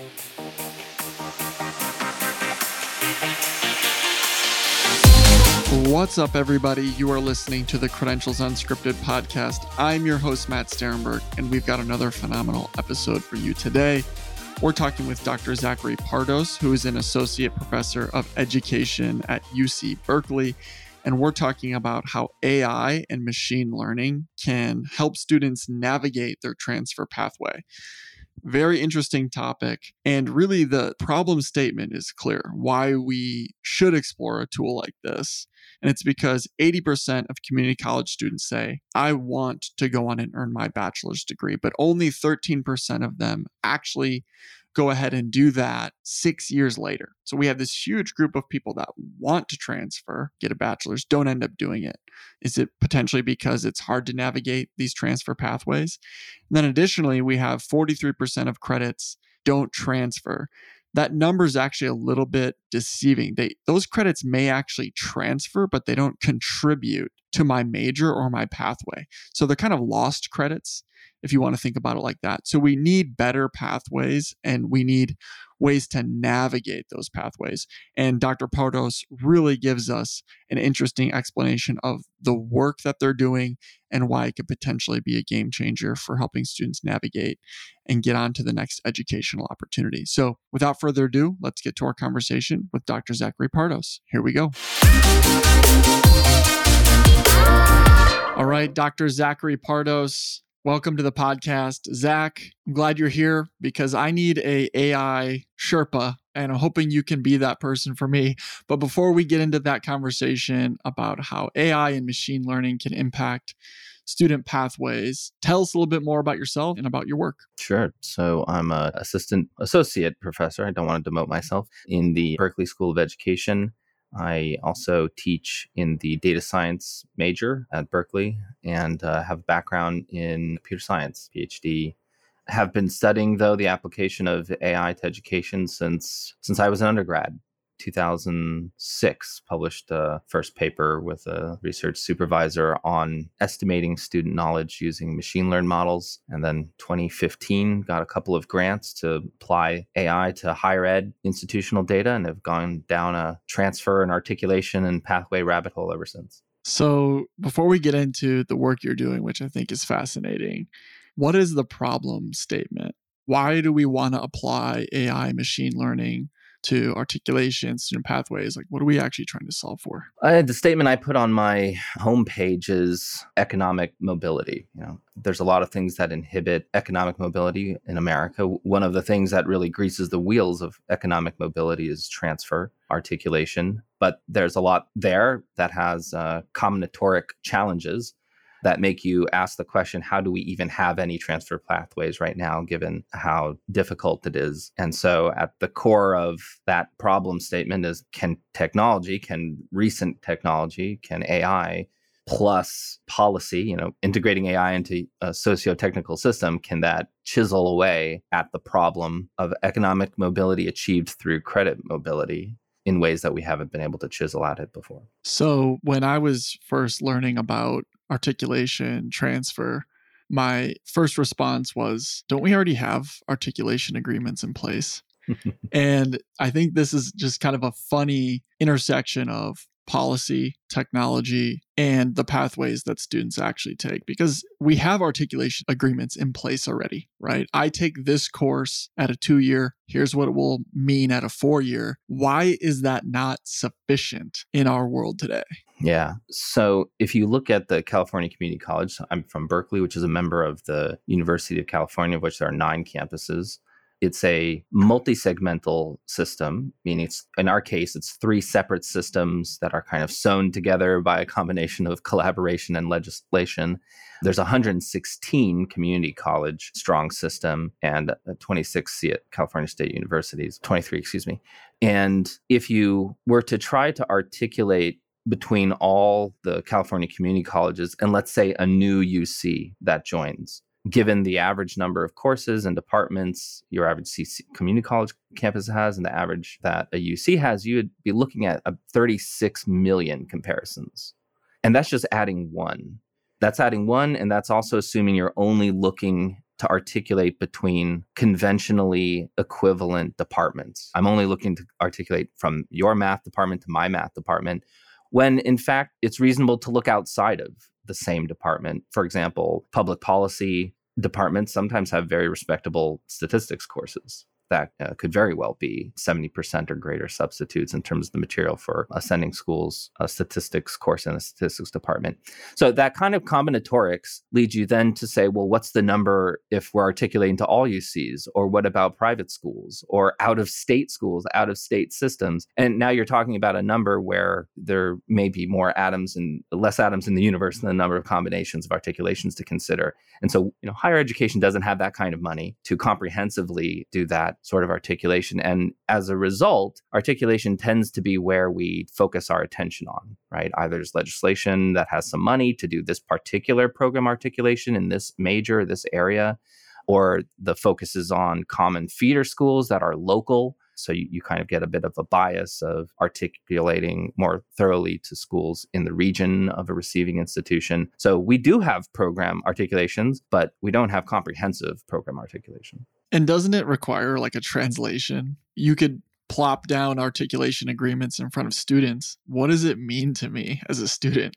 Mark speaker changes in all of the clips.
Speaker 1: What's up, everybody? You are listening to the Credentials Unscripted podcast. I'm your host, Matt Sterenberg, and we've got another phenomenal episode for you today. We're talking with Dr. Zachary Pardos, who is an associate professor of education at UC Berkeley, and we're talking about how AI and machine learning can help students navigate their transfer pathway. Very interesting topic. And really, the problem statement is clear why we should explore a tool like this. And it's because 80% of community college students say, I want to go on and earn my bachelor's degree, but only 13% of them actually go ahead and do that 6 years later. So we have this huge group of people that want to transfer, get a bachelor's, don't end up doing it. Is it potentially because it's hard to navigate these transfer pathways? And then additionally, we have 43% of credits don't transfer. That number is actually a little bit deceiving. Those credits may actually transfer, but they don't contribute to my major or my pathway. So they're kind of lost credits, if you want to think about it like that. So we need better pathways and we need ways to navigate those pathways. And Dr. Pardos really gives us an interesting explanation of the work that they're doing and why it could potentially be a game changer for helping students navigate and get on to the next educational opportunity. So without further ado, let's get to our conversation with Dr. Zachary Pardos. Here we go. All right, Dr. Zachary Pardos, welcome to the podcast. Zach, I'm glad you're here because I need a AI Sherpa, and I'm hoping you can be that person for me. But before we get into that conversation about how AI and machine learning can impact student pathways, tell us a little bit more about yourself and about your work.
Speaker 2: Sure. So I'm an associate professor. I don't want to demote myself in the Berkeley School of Education. I also teach in the data science major at Berkeley and have a background in computer science, PhD. I have been studying, though, the application of AI to education since I was an undergrad. 2006, published a first paper with a research supervisor on estimating student knowledge using machine learned models. And then 2015, got a couple of grants to apply AI to higher ed institutional data and have gone down a transfer and articulation and pathway rabbit hole ever since.
Speaker 1: So before we get into the work you're doing, which I think is fascinating, what is the problem statement? Why do we want to apply AI machine learning to articulation, student pathways? Like, what are we actually trying to solve for?
Speaker 2: The statement I put on my homepage is economic mobility. There's a lot of things that inhibit economic mobility in America. One of the things that really greases the wheels of economic mobility is transfer, articulation. But there's a lot there that has combinatoric challenges that make you ask the question, how do we even have any transfer pathways right now, given how difficult it is? And so at the core of that problem statement is, can recent technology, can AI plus policy, integrating AI into a socio-technical system, can that chisel away at the problem of economic mobility achieved through credit mobility in ways that we haven't been able to chisel at it before?
Speaker 1: So when I was first learning about articulation, transfer, my first response was, don't we already have articulation agreements in place? And I think this is just kind of a funny intersection of policy, technology, and the pathways that students actually take, because we have articulation agreements in place already, right? I take this course at a 2-year. Here's what it will mean at a 4-year. Why is that not sufficient in our world today?
Speaker 2: Yeah. So if you look at the California Community College, I'm from Berkeley, which is a member of the University of California, of which there are 9 campuses. It's a multi-segmental system, meaning in our case, it's 3 separate systems that are kind of sewn together by a combination of collaboration and legislation. There's 116 community college strong system and 26 at California State Universities, 23, excuse me. And if you were to try to articulate between all the California community colleges and let's say a new UC that joins, given the average number of courses and departments your average community college campus has and the average that a UC has, you would be looking at 36 million comparisons. And that's just adding one. That's adding one, and that's also assuming you're only looking to articulate between conventionally equivalent departments. I'm only looking to articulate from your math department to my math department, when in fact it's reasonable to look outside of the same department. For example, public policy departments sometimes have very respectable statistics courses that could very well be 70% or greater substitutes in terms of the material for ascending schools, a statistics course in the statistics department. So that kind of combinatorics leads you then to say, well, what's the number if we're articulating to all UCs? Or what about private schools or out-of-state schools, out-of-state systems? And now you're talking about a number where there may be more atoms and less atoms in the universe than the number of combinations of articulations to consider. And so, higher education doesn't have that kind of money to comprehensively do that sort of articulation. And as a result, articulation tends to be where we focus our attention on, right? Either there's legislation that has some money to do this particular program articulation in this major, this area, or the focus is on common feeder schools that are local. So you kind of get a bit of a bias of articulating more thoroughly to schools in the region of a receiving institution. So we do have program articulations, but we don't have comprehensive program articulation.
Speaker 1: And doesn't it require like a translation? You could plop down articulation agreements in front of students. What does it mean to me as a student?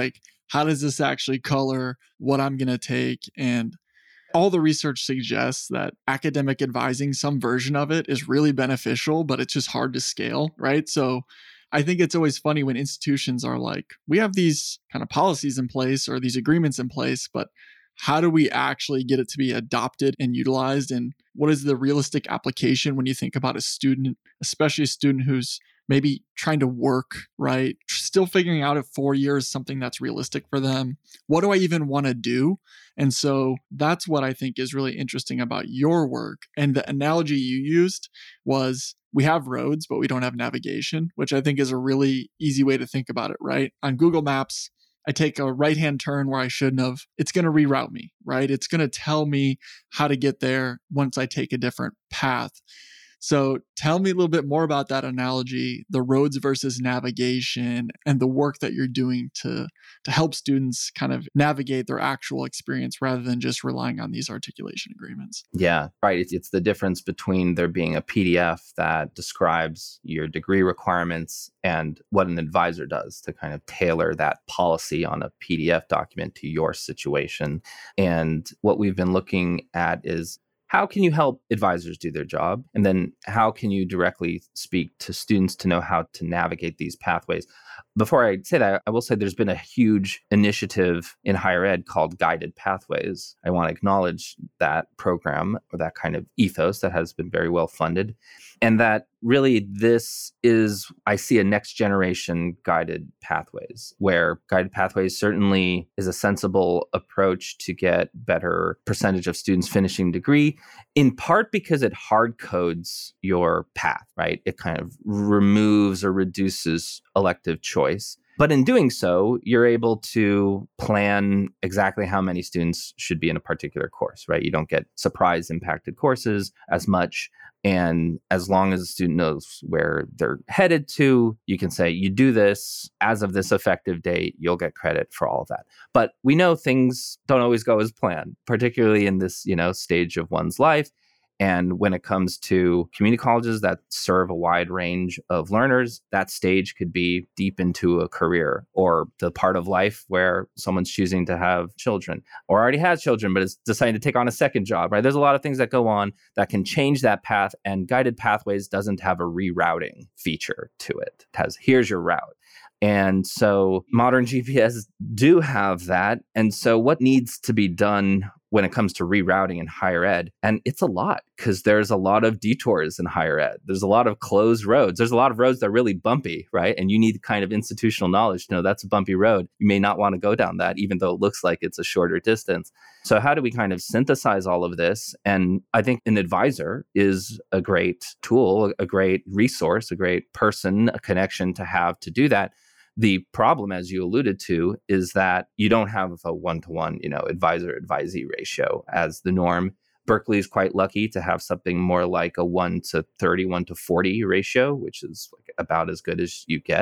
Speaker 1: How does this actually color what I'm going to take? And all the research suggests that academic advising, some version of it, is really beneficial, but it's just hard to scale, right? So I think it's always funny when institutions are like, we have these kind of policies in place or these agreements in place, but how do we actually get it to be adopted and utilized? And what is the realistic application when you think about a student, especially a student who's maybe trying to work, right? Still figuring out if 4 years is something that's realistic for them. What do I even want to do? And so that's what I think is really interesting about your work. And the analogy you used was, we have roads, but we don't have navigation, which I think is a really easy way to think about it, right? On Google Maps, I take a right-hand turn where I shouldn't have. It's going to reroute me, right? It's going to tell me how to get there once I take a different path. So tell me a little bit more about that analogy, the roads versus navigation, and the work that you're doing to help students kind of navigate their actual experience rather than just relying on these articulation agreements.
Speaker 2: Yeah, right. It's the difference between there being a PDF that describes your degree requirements and what an advisor does to kind of tailor that policy on a PDF document to your situation. And what we've been looking at is, how can you help advisors do their job? And then how can you directly speak to students to know how to navigate these pathways? Before I say that, I will say there's been a huge initiative in higher ed called Guided Pathways. I want to acknowledge that program or that kind of ethos that has been very well funded. And that really this is, I see a next generation guided pathways, where guided pathways certainly is a sensible approach to get better percentage of students finishing degree, in part because it hard codes your path, right? It kind of removes or reduces elective choice. But in doing so, you're able to plan exactly how many students should be in a particular course, right? You don't get surprise impacted courses as much. And as long as the student knows where they're headed to, you can say, you do this as of this effective date, you'll get credit for all of that. But we know things don't always go as planned, particularly in this, stage of one's life. And when it comes to community colleges that serve a wide range of learners, that stage could be deep into a career or the part of life where someone's choosing to have children or already has children, but is deciding to take on a second job, right? There's a lot of things that go on that can change that path. And Guided Pathways doesn't have a rerouting feature to it. It has, here's your route. And so modern GPS do have that. And so what needs to be done when it comes to rerouting in higher ed? And it's a lot, because there's a lot of detours in higher ed. There's a lot of closed roads. There's a lot of roads that are really bumpy, right? And you need kind of institutional knowledge to know that's a bumpy road. You may not want to go down that, even though it looks like it's a shorter distance. So how do we kind of synthesize all of this? And I think an advisor is a great tool, a great resource, a great person, a connection to have to do that. The problem, as you alluded to, is that you don't have a one-to-one, advisor-advisee ratio as the norm. Berkeley is quite lucky to have something more like a 1 to 30, 1 to 40 ratio, which is like about as good as you get.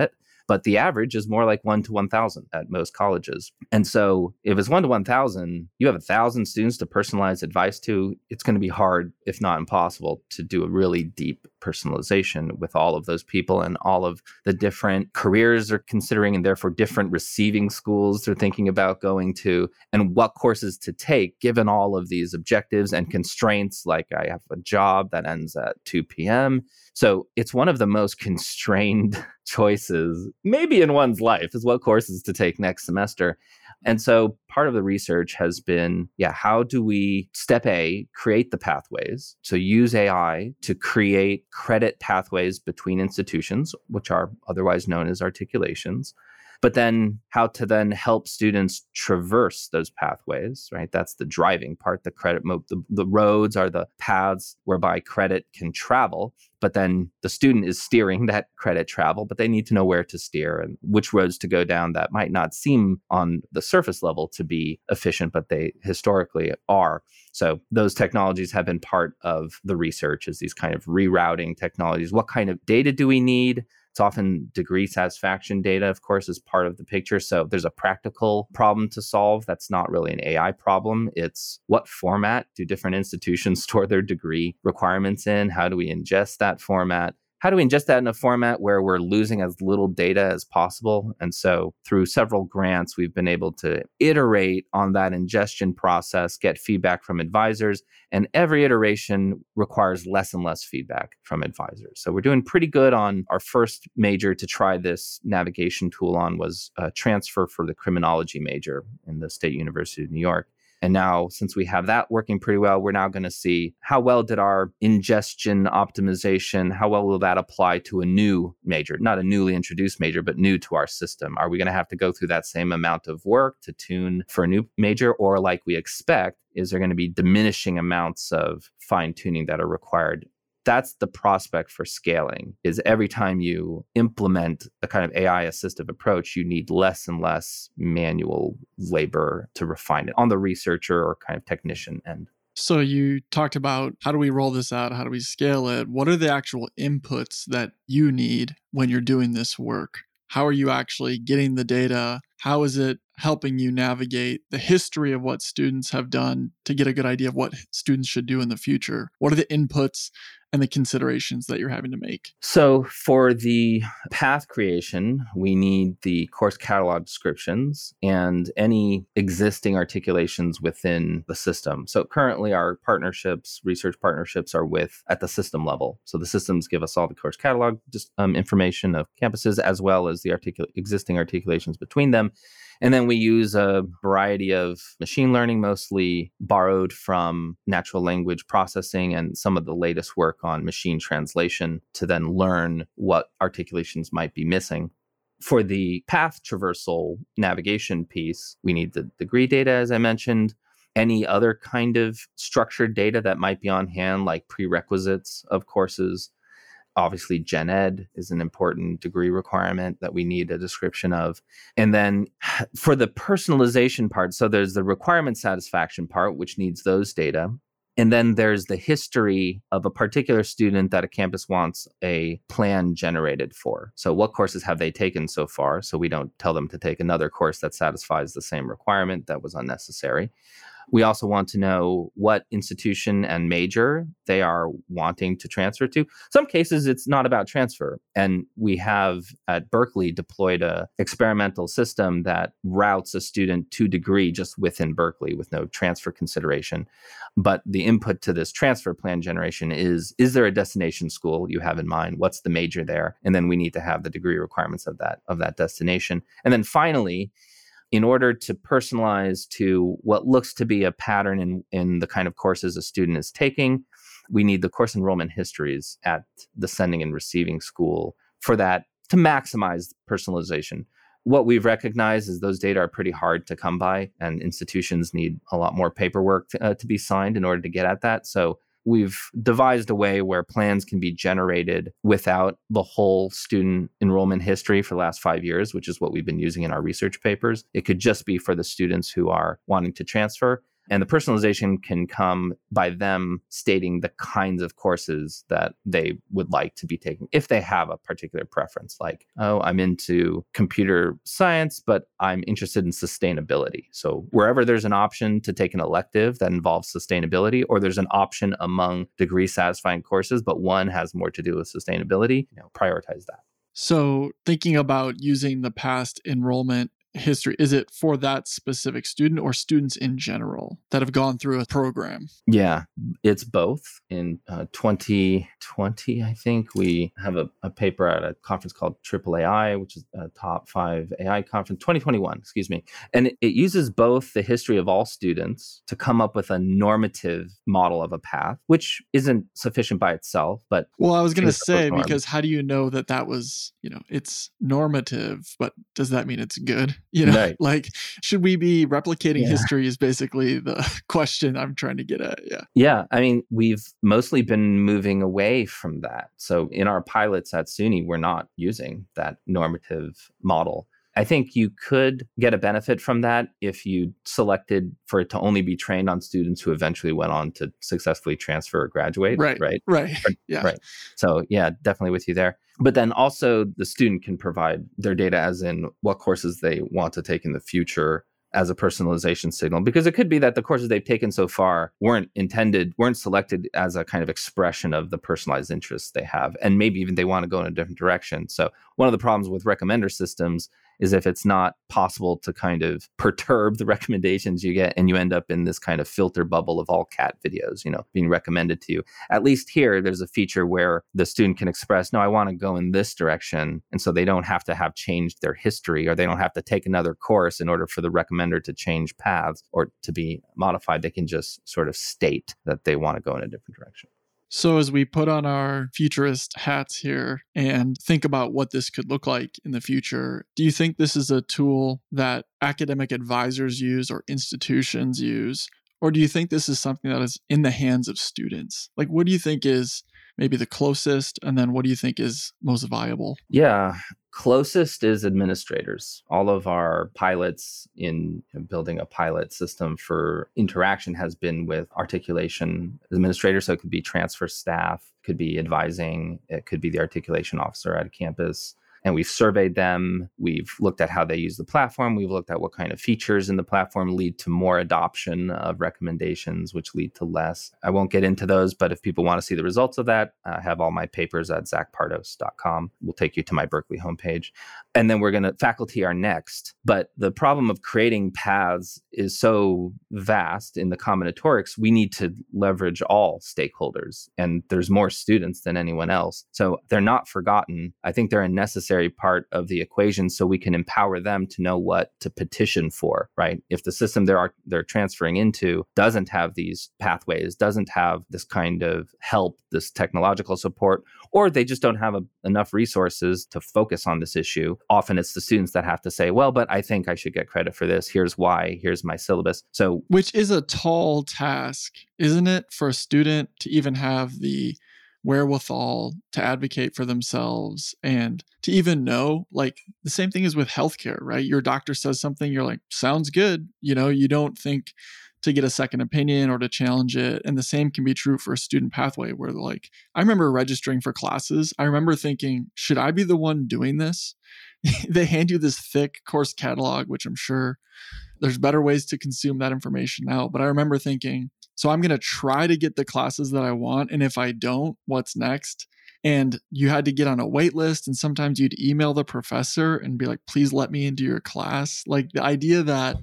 Speaker 2: but the average is more like 1 to 1,000 at most colleges. And so if it's 1 to 1,000, you have 1,000 students to personalize advice to. It's going to be hard, if not impossible, to do a really deep personalization with all of those people and all of the different careers they're considering, and therefore different receiving schools they're thinking about going to, and what courses to take given all of these objectives and constraints, like I have a job that ends at 2 p.m. So it's one of the most constrained choices, maybe in one's life, is what courses to take next semester. And so part of the research has been, how do we, step A, create the pathways? So use AI to create credit pathways between institutions, which are otherwise known as articulations. But then how to then help students traverse those pathways, right? That's the driving part. The credit the roads are the paths whereby credit can travel, but then the student is steering that credit travel, but they need to know where to steer and which roads to go down that might not seem on the surface level to be efficient, but they historically are. So those technologies have been part of the research, as these kind of rerouting technologies. What kind of data do we need? It's often degree satisfaction data, of course, is part of the picture. So there's a practical problem to solve. That's not really an AI problem. It's what format do different institutions store their degree requirements in? How do we ingest that format? How do we ingest that in a format where we're losing as little data as possible? And so through several grants, we've been able to iterate on that ingestion process, get feedback from advisors, and every iteration requires less and less feedback from advisors. So we're doing pretty good on our first major to try this navigation tool on was a transfer for the criminology major in the State University of New York. And now, since we have that working pretty well, we're now going to see how well did our ingestion optimization, how well will that apply to a new major, not a newly introduced major, but new to our system? Are we going to have to go through that same amount of work to tune for a new major? Or like we expect, is there going to be diminishing amounts of fine tuning that are required? That's the prospect for scaling, is every time you implement a kind of AI assistive approach, you need less and less manual labor to refine it on the researcher or kind of technician end.
Speaker 1: So you talked about how do we roll this out? How do we scale it? What are the actual inputs that you need when you're doing this work? How are you actually getting the data? How is it helping you navigate the history of what students have done to get a good idea of what students should do in the future? What are the inputs and the considerations that you're having to make?
Speaker 2: So for the path creation, we need the course catalog descriptions and any existing articulations within the system. So currently our partnerships, research partnerships are at the system level. So the systems give us all the course catalog information of campuses as well as the existing articulations between them. And then we use a variety of machine learning, mostly borrowed from natural language processing and some of the latest work on machine translation to then learn what articulations might be missing. For the path traversal navigation piece, we need the degree data, as I mentioned, any other kind of structured data that might be on hand, like prerequisites of courses. Obviously, Gen Ed is an important degree requirement that we need a description of. And then for the personalization part, so there's the requirement satisfaction part, which needs those data. And then there's the history of a particular student that a campus wants a plan generated for. So what courses have they taken so far? So we don't tell them to take another course that satisfies the same requirement that was unnecessary. We also want to know what institution and major they are wanting to transfer to. Some cases, it's not about transfer. And we have at Berkeley deployed an experimental system that routes a student to degree just within Berkeley with no transfer consideration. But the input to this transfer plan generation is there a destination school you have in mind? What's the major there? And then we need to have the degree requirements of that destination. And then finally, in order to personalize to what looks to be a pattern in the kind of courses a student is taking, we need the course enrollment histories at the sending and receiving school for that to maximize personalization. What we've recognized is those data are pretty hard to come by, and institutions need a lot more paperwork to be signed in order to get at that. So we've devised a way where plans can be generated without the whole student enrollment history for the last 5 years, which is what we've been using in our research papers. It could just be for the students who are wanting to transfer. And the personalization can come by them stating the kinds of courses that they would like to be taking if they have a particular preference, like, oh, I'm into computer science, but I'm interested in sustainability. So wherever there's an option to take an elective that involves sustainability, or there's an option among degree satisfying courses, but one has more to do with sustainability, prioritize that.
Speaker 1: So thinking about using the past enrollment history, is it for that specific student or students in general that have gone through a program?
Speaker 2: Yeah, it's both. In 2020, I think we have a paper at a conference called AAAI, which is a top 5 AI conference, 2021, excuse me. And it uses both the history of all students to come up with a normative model of a path, which isn't sufficient by itself, but...
Speaker 1: Well, I was going to say, because how do you know that was, it's normative, but does that mean it's good?
Speaker 2: Right.
Speaker 1: Like, should we be replicating history is basically the question I'm trying to get at.
Speaker 2: Yeah. I mean, we've mostly been moving away from that. So in our pilots at SUNY, we're not using that normative model. I think you could get a benefit from that if you selected for it to only be trained on students who eventually went on to successfully transfer or graduate.
Speaker 1: Right.
Speaker 2: Yeah. Right. So yeah, definitely with you there. But then also the student can provide their data as in what courses they want to take in the future as a personalization signal, because it could be that the courses they've taken so far weren't selected as a kind of expression of the personalized interests they have. And maybe even they want to go in a different direction. So one of the problems with recommender systems is if it's not possible to kind of perturb the recommendations you get and you end up in this kind of filter bubble of all cat videos, being recommended to you. At least here, there's a feature where the student can express, no, I want to go in this direction. And so they don't have to have changed their history, or they don't have to take another course in order for the recommender to change paths or to be modified. They can just sort of state that they want to go in a different direction.
Speaker 1: So as we put on our futurist hats here and think about what this could look like in the future, do you think this is a tool that academic advisors use or institutions use? Or do you think this is something that is in the hands of students? Like, what do you think is maybe the closest? And then what do you think is most viable?
Speaker 2: Yeah. Closest is administrators. All of our pilots in building a pilot system for interaction has been with articulation administrators. So it could be transfer staff, could be advising, it could be the articulation officer at a campus. And we've surveyed them. We've looked at how they use the platform. We've looked at what kind of features in the platform lead to more adoption of recommendations, which lead to less. I won't get into those, but if people want to see the results of that, I have all my papers at zachpardos.com. We'll take you to my Berkeley homepage. And then faculty are next. But the problem of creating paths is so vast in the combinatorics, we need to leverage all stakeholders. And there's more students than anyone else. So they're not forgotten. I think they're a necessary part of the equation so we can empower them to know what to petition for, right? If the system they're transferring into doesn't have these pathways, doesn't have this kind of help, this technological support, or they just don't have enough resources to focus on this issue, often it's the students that have to say, well, but I think I should get credit for this. Here's why. Here's my syllabus. So,
Speaker 1: which is a tall task, isn't it, for a student to even have the wherewithal to advocate for themselves and to even know, like the same thing is with healthcare, right? Your doctor says something, you're like, sounds good. You don't think to get a second opinion or to challenge it. And the same can be true for a student pathway where like, I remember registering for classes. I remember thinking, should I be the one doing this? They hand you this thick course catalog, which I'm sure there's better ways to consume that information now. But I remember thinking, so I'm going to try to get the classes that I want. And if I don't, what's next? And you had to get on a wait list. And sometimes you'd email the professor and be like, please let me into your class. Like the idea that,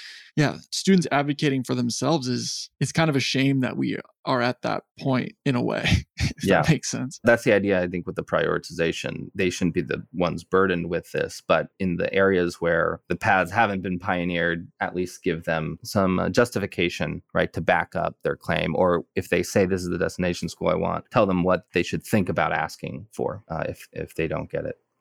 Speaker 1: students advocating for themselves it's kind of a shame that we are at that point in a way, if that makes sense.
Speaker 2: That's the idea, I think, with the prioritization. They shouldn't be the ones burdened with this, but in the areas where the paths haven't been pioneered, at least give them some justification, right, to back up their claim. Or if they say this is the destination school I want, tell them what they should think about asking for if they don't get it.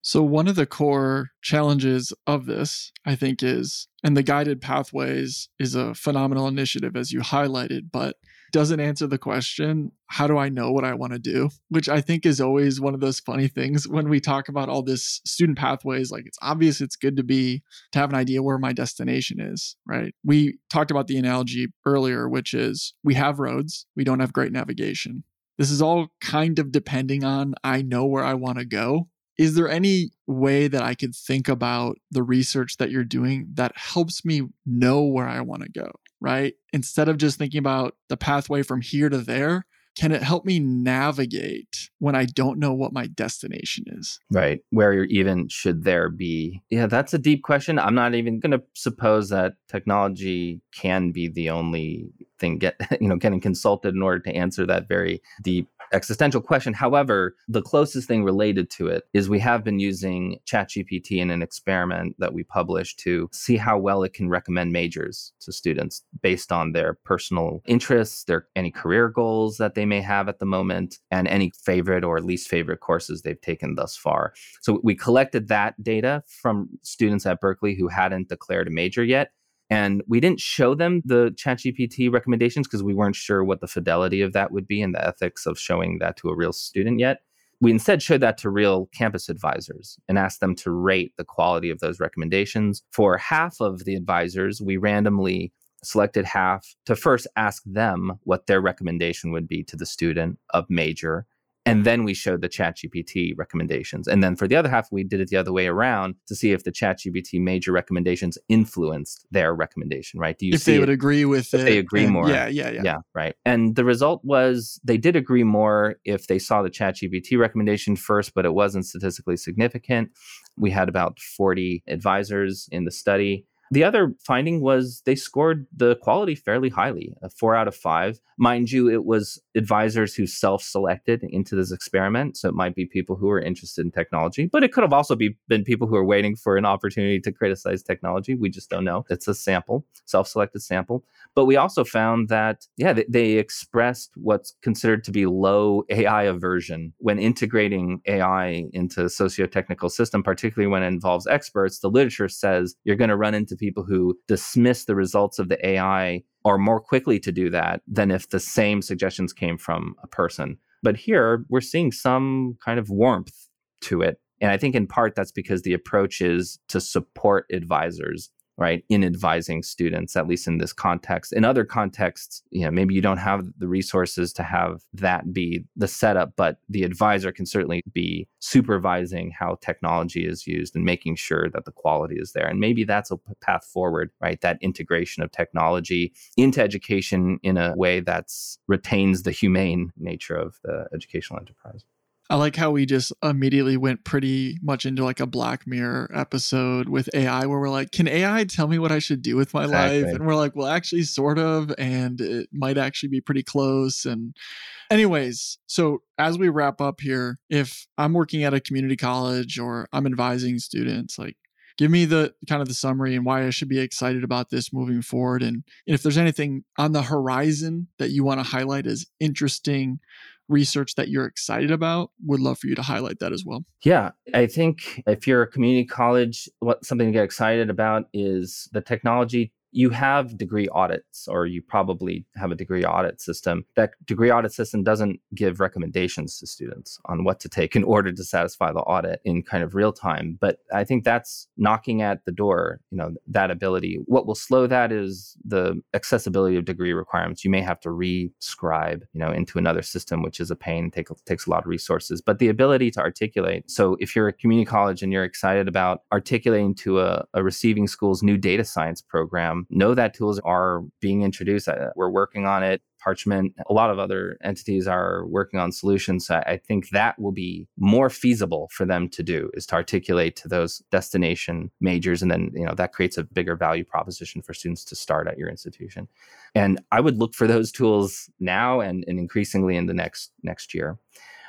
Speaker 1: So one of the core challenges of this, I think, and the guided pathways is a phenomenal initiative, as you highlighted, but doesn't answer the question, how do I know what I want to do? Which I think is always one of those funny things when we talk about all this student pathways. Like, it's obvious it's good to have an idea where my destination is, right? We talked about the analogy earlier, which is we have roads, we don't have great navigation. This is all kind of depending on I know where I want to go. Is there any way that I could think about the research that you're doing that helps me know where I want to go, right? Instead of just thinking about the pathway from here to there, can it help me navigate when I don't know what my destination is?
Speaker 2: Right. Where even should there be? Yeah, that's a deep question. I'm not even going to suppose that technology can be the only thing getting consulted in order to answer that very deep existential question. However, the closest thing related to it is we have been using ChatGPT in an experiment that we published to see how well it can recommend majors to students based on their personal interests, any career goals that they may have at the moment, and any favorite or least favorite courses they've taken thus far. So we collected that data from students at Berkeley who hadn't declared a major yet. And we didn't show them the ChatGPT recommendations because we weren't sure what the fidelity of that would be and the ethics of showing that to a real student yet. We instead showed that to real campus advisors and asked them to rate the quality of those recommendations. For half of the advisors, we randomly selected half to first ask them what their recommendation would be to the student of major. And then we showed the ChatGPT recommendations. And then for the other half, we did it the other way around to see if the ChatGPT major recommendations influenced their recommendation, right? Do you
Speaker 1: if they would agree with it?
Speaker 2: They agree more.
Speaker 1: Yeah,
Speaker 2: right. And the result was they did agree more if they saw the ChatGPT recommendation first, but it wasn't statistically significant. We had about 40 advisors in the study. The other finding was they scored the quality fairly highly, a 4 out of 5. Mind you, it was advisors who self-selected into this experiment. So it might be people who are interested in technology, but it could have also been people who are waiting for an opportunity to criticize technology. We just don't know. It's a sample, self-selected sample. But we also found that, they expressed what's considered to be low AI aversion. When integrating AI into a socio-technical system, particularly when it involves experts, the literature says you're going to run into people who dismiss the results of the AI or more quickly to do that than if the same suggestions came from a person. But here, we're seeing some kind of warmth to it. And I think in part that's because the approach is to support advisors, right, in advising students, at least in this context. In other contexts, maybe you don't have the resources to have that be the setup, but the advisor can certainly be supervising how technology is used and making sure that the quality is there. And maybe that's a path forward, right? That integration of technology into education in a way that retains the humane nature of the educational enterprise.
Speaker 1: I like how we just immediately went pretty much into like a Black Mirror episode with AI where we're like, can AI tell me what I should do with my life? And we're like, well, actually, sort of. And it might actually be pretty close. And anyways, so as we wrap up here, if I'm working at a community college or I'm advising students, like, give me the kind of the summary and why I should be excited about this moving forward. And if there's anything on the horizon that you want to highlight as interesting research that you're excited about, would love for you to highlight that as well.
Speaker 2: Yeah, I think if you're a community college, something to get excited about is the technology. You have degree audits, or you probably have a degree audit system. That degree audit system doesn't give recommendations to students on what to take in order to satisfy the audit in kind of real time. But I think that's knocking at the door, that ability. What will slow that is the accessibility of degree requirements. You may have to re-scribe, into another system, which is a pain, takes a lot of resources. But the ability to articulate. So if you're a community college and you're excited about articulating to a receiving school's new data science program, know that tools are being introduced. We're working on it. Parchment, a lot of other entities are working on solutions. I think that will be more feasible for them to do, is to articulate to those destination majors. And then, that creates a bigger value proposition for students to start at your institution. And I would look for those tools now and increasingly in the next year.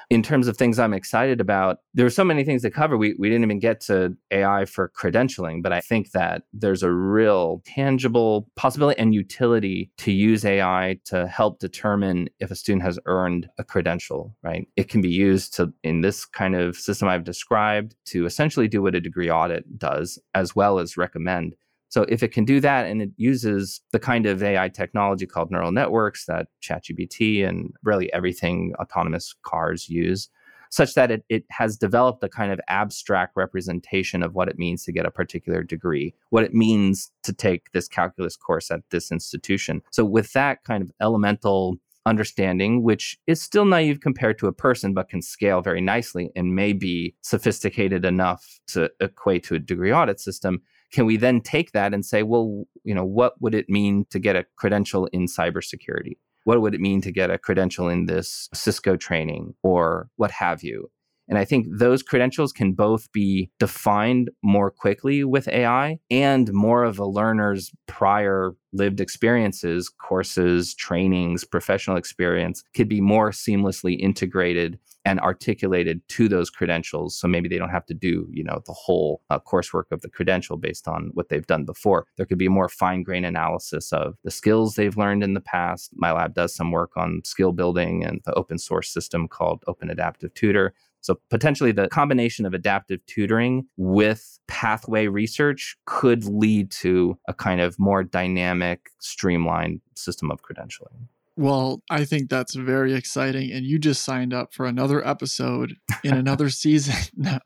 Speaker 2: In terms of things I'm excited about, there are so many things to cover. We didn't even get to AI for credentialing, but I think that there's a real tangible possibility and utility to use AI to help determine if a student has earned a credential, right? It can be used to, in this kind of system I've described, to essentially do what a degree audit does, as well as recommend. So if it can do that and it uses the kind of AI technology called neural networks that ChatGPT and really everything autonomous cars use, such that it has developed a kind of abstract representation of what it means to get a particular degree, what it means to take this calculus course at this institution. So with that kind of elemental understanding, which is still naive compared to a person, but can scale very nicely and may be sophisticated enough to equate to a degree audit system, can we then take that and say, well, what would it mean to get a credential in cybersecurity? What would it mean to get a credential in this Cisco training or what have you? And I think those credentials can both be defined more quickly with AI, and more of a learner's prior lived experiences, courses, trainings, professional experience could be more seamlessly integrated and articulated to those credentials. So maybe they don't have to do, the whole coursework of the credential based on what they've done before. There could be more fine-grained analysis of the skills they've learned in the past. My lab does some work on skill building and the open source system called Open Adaptive Tutor. So potentially the combination of adaptive tutoring with pathway research could lead to a kind of more dynamic, streamlined system of credentialing.
Speaker 1: Well, I think that's very exciting. And you just signed up for another episode in another season.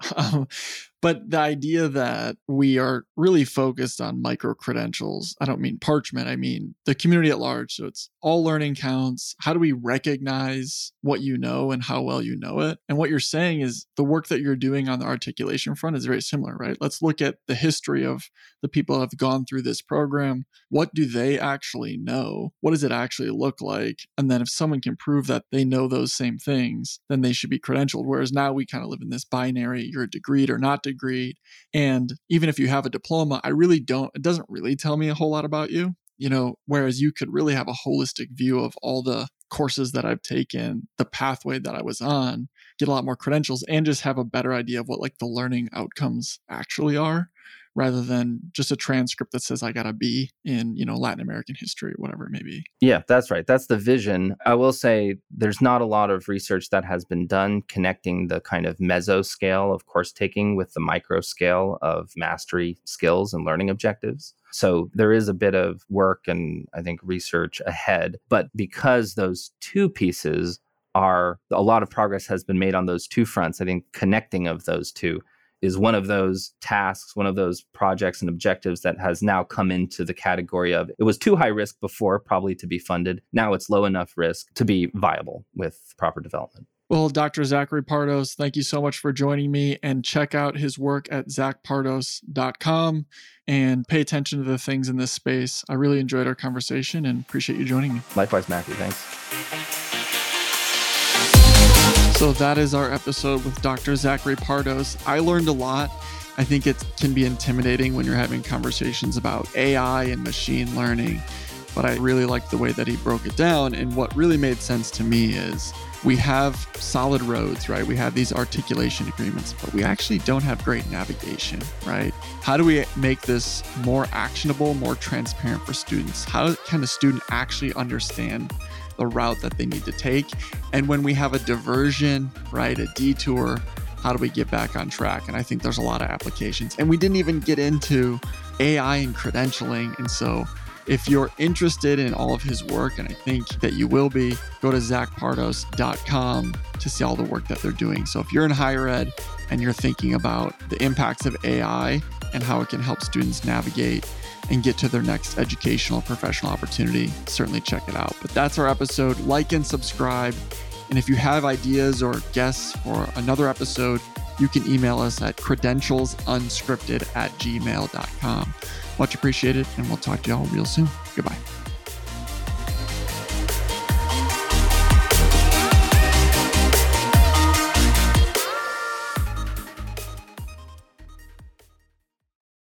Speaker 1: But the idea that we are really focused on micro-credentials, I don't mean Parchment, I mean the community at large. So it's all learning counts. How do we recognize what you know and how well you know it? And what you're saying is the work that you're doing on the articulation front is very similar, right? Let's look at the history of the people who have gone through this program. What do they actually know? What does it actually look like? And then if someone can prove that they know those same things, then they should be credentialed. Whereas now we kind of live in this binary, you're degreed or not degreed. And even if you have a diploma, it doesn't really tell me a whole lot about you, whereas you could really have a holistic view of all the courses that I've taken, the pathway that I was on, get a lot more credentials, and just have a better idea of what the learning outcomes actually are, rather than just a transcript that says I got a B in, Latin American history, whatever it may be.
Speaker 2: Yeah, that's right. That's the vision. I will say there's not a lot of research that has been done connecting the kind of mesoscale of course taking with the micro scale of mastery skills and learning objectives. So there is a bit of work and I think research ahead. But because those two pieces a lot of progress has been made on those two fronts, I think connecting of those two is one of those tasks, one of those projects and objectives that has now come into the category of, it was too high risk before probably to be funded. Now it's low enough risk to be viable with proper development.
Speaker 1: Well, Dr. Zachary Pardos, thank you so much for joining me, and check out his work at zachpardos.com and pay attention to the things in this space. I really enjoyed our conversation and appreciate you joining me.
Speaker 2: Likewise, Matthew. Thanks.
Speaker 1: So that is our episode with Dr. Zachary Pardos. I learned a lot. I think it can be intimidating when you're having conversations about AI and machine learning, but I really liked the way that he broke it down. And what really made sense to me is we have solid roads, right? We have these articulation agreements, but we actually don't have great navigation, right? How do we make this more actionable, more transparent for students? How can a student actually understand the route that they need to take? And when we have a diversion, right, a detour, how do we get back on track? And I think there's a lot of applications. And we didn't even get into AI and credentialing. And so if you're interested in all of his work, and I think that you will be, go to zachpardos.com to see all the work that they're doing. So if you're in higher ed and you're thinking about the impacts of AI and how it can help students navigate and get to their next educational professional opportunity, certainly check it out. But that's our episode. Like and subscribe. And if you have ideas or guests for another episode, you can email us at credentialsunscripted@gmail.com. Much appreciated, and we'll talk to y'all real soon. Goodbye.